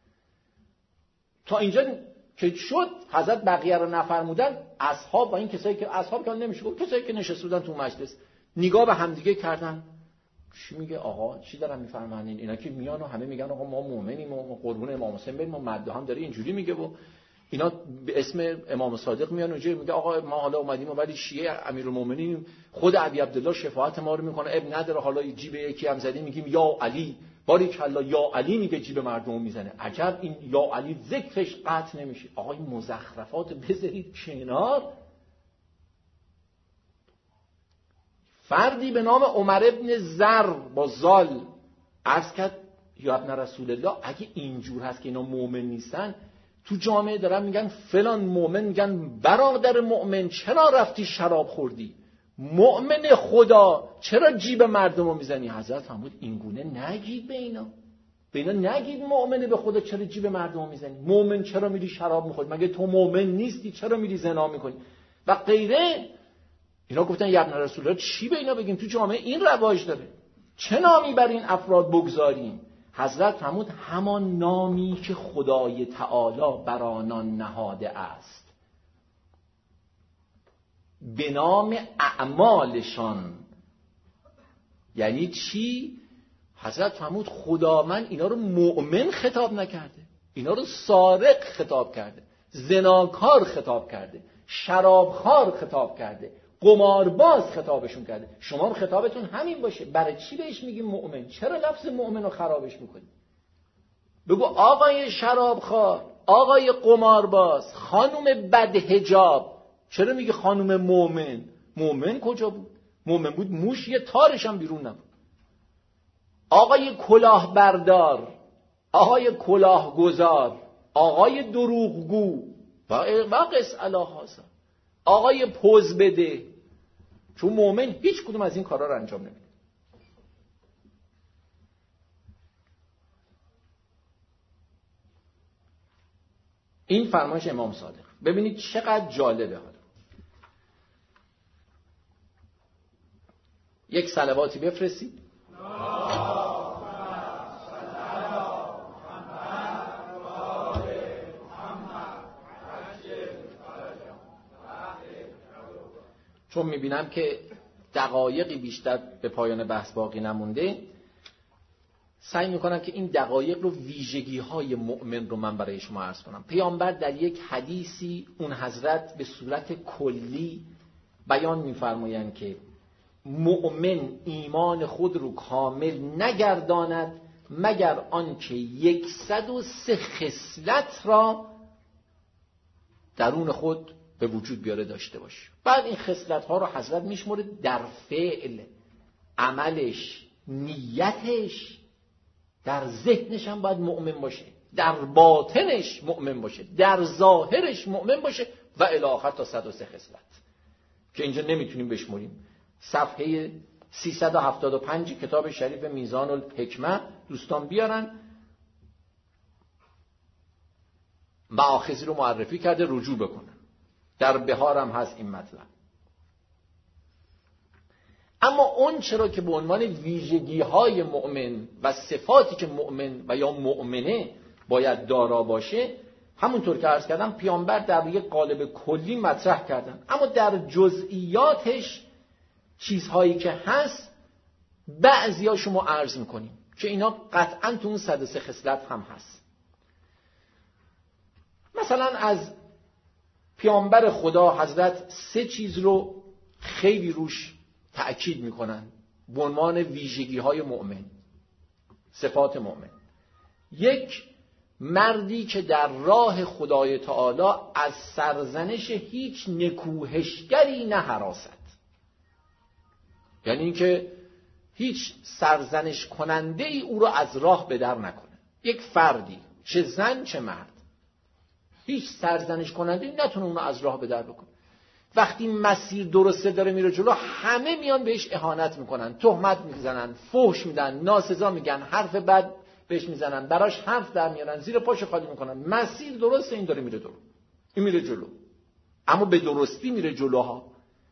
تا اینجا که شد حضرت بقیه رو نفرمودن. اصحاب و این کسایی که اصحاب که نمیشه گفت، کسایی که نشسته بودن تو مجلس نگاه به همدیگه کردن. چی میگه آقا؟ چی دارن میفرماین اینا که میان و همه میگن آقا ما مؤمنیم و قربون امام حسین بریم، و مدعا هم داره اینجوری میگه و اینا به اسم امام صادق میان اونجا میگه آقا ما حالا اومدیم و ولی شیعه امیرالمومنین خود ابی عبدالله شفاعت ما رو میکنه، اب نداره حالا جیب یکی هم زدیم میگیم یا علی، باریکالله یا علی میگه جیب مردم میزنه. عجب این یا علی ذکرش قطع نمیشه. آقا این مزخرفات بذارید کنار. فردی به نام عمر ابن زر با زال عرض کرد یا ابن رسول الله، اگه اینجور هست که اینا مؤمن نیستن، تو جامعه دارن میگن فلان مؤمن، میگن برادر مؤمن چرا رفتی شراب خوردی؟ مؤمن خدا چرا جیب مردم رو میزنی؟ حضرت فرمود این گونه نگید به اینا نگید مؤمن به خدا چرا جیب مردم رو میزنی؟ مؤمن چرا میری شراب میخوری؟ مگه تو مؤمن نیستی؟ چرا میری زنا میکنی؟ و غیره. اینا گفتن یا ابن رسول الله چی به اینا بگیم؟ تو جامعه این رواج داره، چه نامی بر این افراد بگذاریم؟ حضرت فرمود همان نامی که خدای تعالی بر آنان نهاده است، به نام اعمالشان. یعنی چی؟ حضرت فرمود خدا من اینا رو مؤمن خطاب نکرده، اینا رو سارق خطاب کرده، زناکار خطاب کرده، شرابخوار خطاب کرده، قمارباز خطابشون کرده. شما هم خطابتون همین باشه. برای چی بهش میگیم مؤمن؟ چرا لفظ مؤمن رو خرابش میکنی؟ بگو آقای شرابخوار، آقای قمارباز، خانم بدحجاب. چرا میگی خانم مؤمن؟ مؤمن کجا بود؟ مؤمن بود موش یه تارش هم بیرون نبود. آقای کلاهبردار، آقای کلاهگذار، آقای دروغگو و قس علی هذا، آقای پوز بده. چون مؤمن هیچ کدوم از این کارا رو انجام نمیده. این فرمایش امام صادق. ببینید چقدر جالبه. حالا یک صلواتی بفرستید. چون میبینم که دقایقی بیشتر به پایان بحث باقی نمونده، سعی میکنم که این دقایق رو ویژگی‌های مؤمن رو من برای شما عرض کنم. پیامبر در یک حدیثی اون حضرت به صورت کلی بیان میفرمایند که مؤمن ایمان خود رو کامل نگرداند مگر آنکه 103 خصلت را درون خود به وجود بیاره داشته باشه. بعد این خصلت ها رو حضرت میشموره در فعل، عملش، نیتش، در ذهنش هم باید مؤمن باشه، در باطنش مؤمن باشه، در ظاهرش مؤمن باشه و الی آخر تا 103 خصلت که اینجا نمیتونیم بشمریم. صفحه 375 کتاب شریف میزان الحکمه دوستان بیارن، مآخذی رو معرفی کرده، رجوع بکنن. در بهار هم هست این مطلب. اما اون چرا که به عنوان ویژگی‌های مؤمن و صفاتی که مؤمن و یا مؤمنه باید دارا باشه، همونطور که عرض کردم پیامبر در یک قالب کلی مطرح کردن، اما در جزئیاتش چیزهایی که هست بعضی‌ها شما عرض میکنیم. که اینا قطعا تو اون 103 خصلت هم هست. مثلا از پیامبر خدا حضرت 3 چیز رو خیلی روش تأکید میکنن به عنوان ویژگی‌های مؤمن، صفات مؤمن. 1، مردی که در راه خدای تعالی از سرزنش هیچ نکوهشگری نهراست. یعنی اینکه هیچ سرزنش کننده ای او رو از راه به در نکنه. یک فردی، چه زن چه مرد، هیچ سرزنش کننده ای نتونه اون رو از راه به در بکنه. وقتی مسیر درسته داره میره جلو، همه میان بهش اهانت میکنن، تهمت میزنن، فحش میدن، ناسزا میگن، حرف بد بهش میزنن، براش حرف در میارن، زیر پاش خالی میکنن. مسیر درسته، این داره میره جلو، این میره جلو، اما به درستی میره جلوها.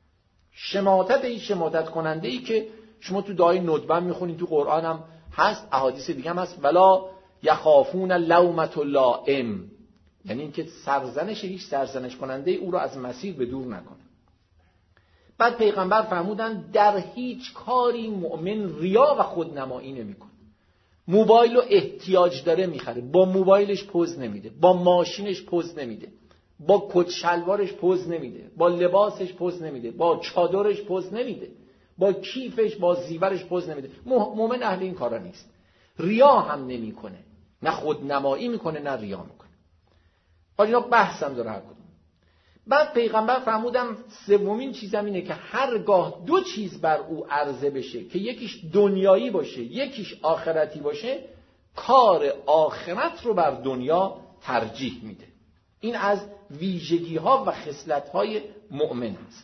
شماتت کننده ای که شما تو دعای ندبه میخونین، تو قرآن هم هست، احادیث دیگه هم هست، ولا یخافون لومة لائم، یعنی اینکه هیچ سرزنش کننده او رو از مسیر به دور نکنه. بعد پیغمبر فرمودن در هیچ کاری مؤمن ریا و خودنمایی نمیکنه. موبایل رو احتیاج داره میخره، با موبایلش پوز نمیده، با ماشینش پوز نمیده، با کت شلوارش پوز نمیده، با لباسش پوز نمیده، با چادرش پوز نمیده، با کیفش، با زیورش پوز نمیده. مؤمن اهل این کارا نیست. ریا هم نمیکنه، نه خودنمایی میکنه نه ریا میکنه. اینا بحثم داره هر کدوم. بعد پیغمبر فرمودن 3مین چیزم اینه که هرگاه 2 چیز بر او عرضه بشه که یکیش دنیایی باشه یکیش آخرتی باشه، کار آخرت رو بر دنیا ترجیح میده. این از ویژگی‌ها و خصلت‌های مؤمن است.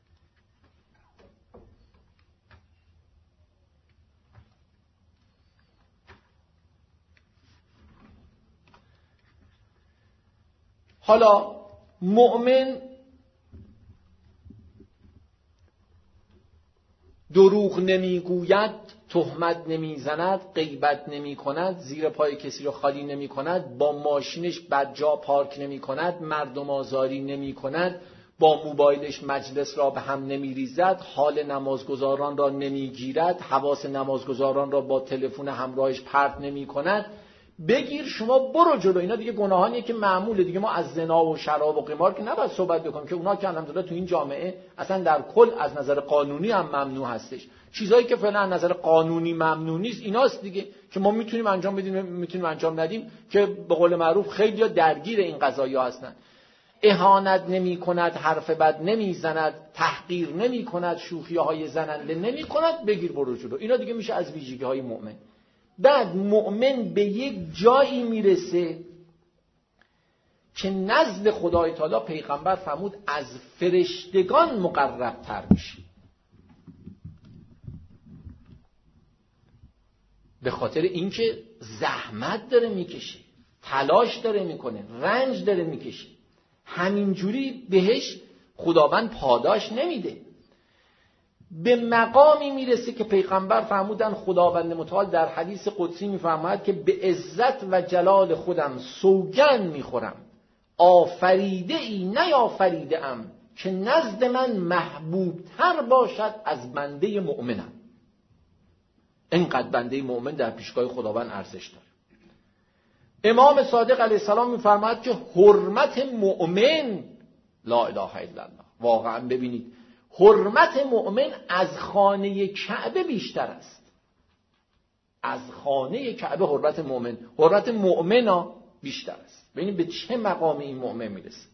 حالا مؤمن دروغ نمیگوید، تهمت نمیزند، غیبت نمیکند، زیر پای کسی رو خالی نمیکند، با ماشینش بدجا پارک نمیکند، مردم آزاری نمیکند، با موبایلش مجلس را به هم نمیریزد، حال نمازگزاران را نمیگیرد، حواس نمازگزاران را با تلفن همراهش پرت نمیکند. بگیر شما برو جلو. اینا دیگه گناهانیه که معموله دیگه. ما از زنا و شراب و قمار که نباید صحبت بکنیم که اونا که الحمدلله تو این جامعه اصلا در کل از نظر قانونی هم ممنوع هستش. چیزایی که فعلا از نظر قانونی ممنوع نیست ایناست دیگه که ما میتونیم انجام بدیم میتونیم انجام ندیم، که به قول معروف خیلی‌ها درگیر این قضایا هستن. اهانت نمی‌کند، حرف بد نمیزند، تحقیر نمی‌کند، شوخی‌های زننده نمی‌کند. بگیر برو جلو. اینا دیگه میشه از ویژگی‌های مؤمن. بعد مؤمن به یک جایی میرسه که نزد خدای تعالی پیغمبر فرمود از فرشتگان مقرب‌تر میشه. به خاطر اینکه زحمت داره میکشه، تلاش داره میکنه، رنج داره میکشه. همینجوری بهش خداوند پاداش نمیده. به مقامی میرسه که پیغمبر فرمودن خداوند متعال در حدیث قدسی میفرماید که به عزت و جلال خودم سوگند میخورم آفریده ای نیافریده ام که نزد من محبوب تر باشد از بنده مؤمنم. اینقدر بنده مؤمن در پیشگاه خداوند ارزش داره. امام صادق علیه السلام میفرماید که حرمت مؤمن، لا اله الا الله، واقعا ببینید حرمت مؤمن از خانه کعبه بیشتر است. از خانه کعبه حرمت مؤمن بیشتر است. ببینید به چه مقام این مؤمن میرسه.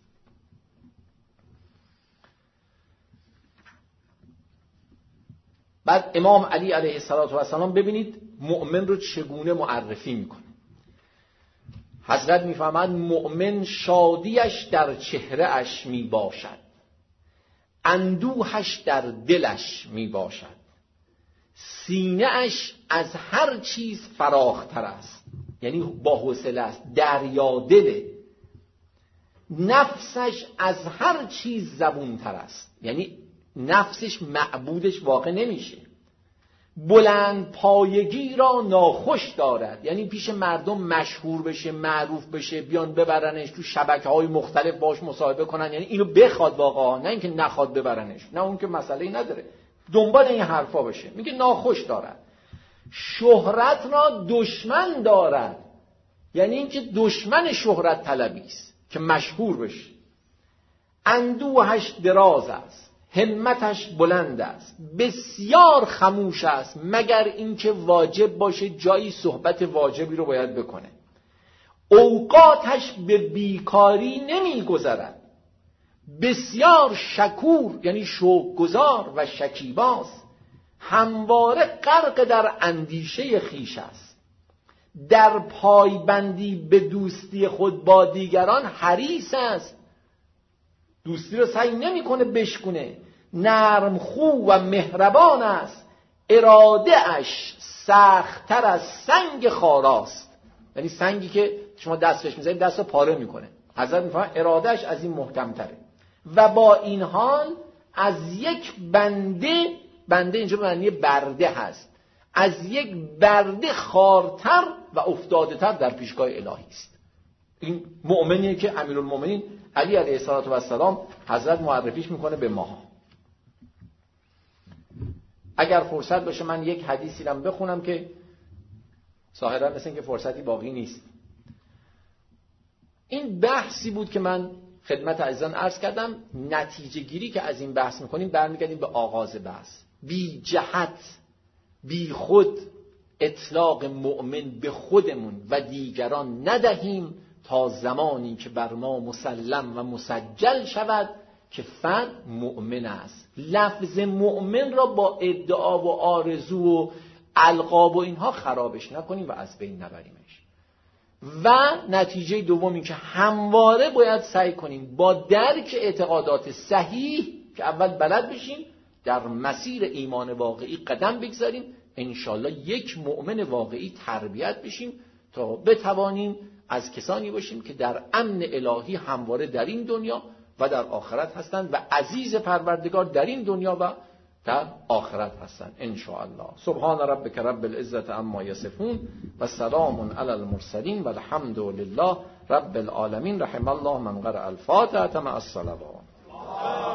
بعد امام علی علیه السلام ببینید مؤمن رو چگونه معرفی میکنه. حضرت میفهمند مؤمن شادیش در چهره اش می باشد، اندوهش در دلش می باشد، سینه اش از هر چیز فراختر است، یعنی با حوصله است، دریا دله. نفسش از هر چیز زبونتر است، یعنی نفسش معبودش واقع نمیشه. بلند پایگی را ناخوش دارد، یعنی پیش مردم مشهور بشه، معروف بشه، بیان ببرنش تو شبکه‌های مختلف باش مصاحبه کنن، یعنی اینو بخواد واقعا، نه اینکه نخواد ببرنش، نه اون که مسئله‌ای نداره، دنبال این حرفا بشه. میگه ناخوش دارد. شهرت را دشمن دارد، یعنی اینکه دشمن شهرت طلبی است که مشهور بشه. اندوهش دراز است، همتش بلند است، بسیار خموش است مگر اینکه واجب باشه، جایی صحبت واجبی رو باید بکنه. اوقاتش به بیکاری نمیگذرد، بسیار شکور یعنی شوق‌گزار و شکیباست، همواره غرق در اندیشه خویش است. در پایبندی به دوستی خود با دیگران حریص است، دوستی رو سعی نمی‌کنه بشکنه. نرم خو و مهربان است، اراده اش سخت‌تر از سنگ خاراست، یعنی سنگی که شما دستش می‌زنید دست رو پاره می‌کنه. حضرت می‌فرماید ارادهش از این محکم‌تره. و با این حال از یک بنده اینجا به معنی برده هست، از یک برده خارتر و افتاده‌تر در پیشگاه الهی است. این مؤمنیه که امیرالمومنین علی علیه السلام حضرت معرفیش میکنه به ما. اگر فرصت باشه من یک حدیثی رو بخونم که ظاهرا مثل اینکه فرصتی باقی نیست. این بحثی بود که من خدمت عزیزان عرض کردم. نتیجه گیری که از این بحث میکنیم برمیگردیم به آغاز بحث. بی جهت، بی خود اطلاق مؤمن به خودمون و دیگران ندهیم تا زمانی که بر ما مسلم و مسجل شود که فرد مؤمن است. لفظ مؤمن را با ادعا و آرزو و القاب و اینها خرابش نکنیم و از بین نبریمش. و نتیجه دومی که همواره باید سعی کنیم با درک اعتقادات صحیح که اول بلد بشیم در مسیر ایمان واقعی قدم بگذاریم، انشالله یک مؤمن واقعی تربیت بشیم تا بتوانیم از کسانی باشیم که در امن الهی همواره در این دنیا و در آخرت هستند و عزیز پروردگار در این دنیا و در آخرت هستند انشاءالله. سبحان ربک رب العزة عما یصفون و سلام علی المرسلین و الحمد لله رب العالمین. رحم الله من قرأ الفاتحة مع الصلوات.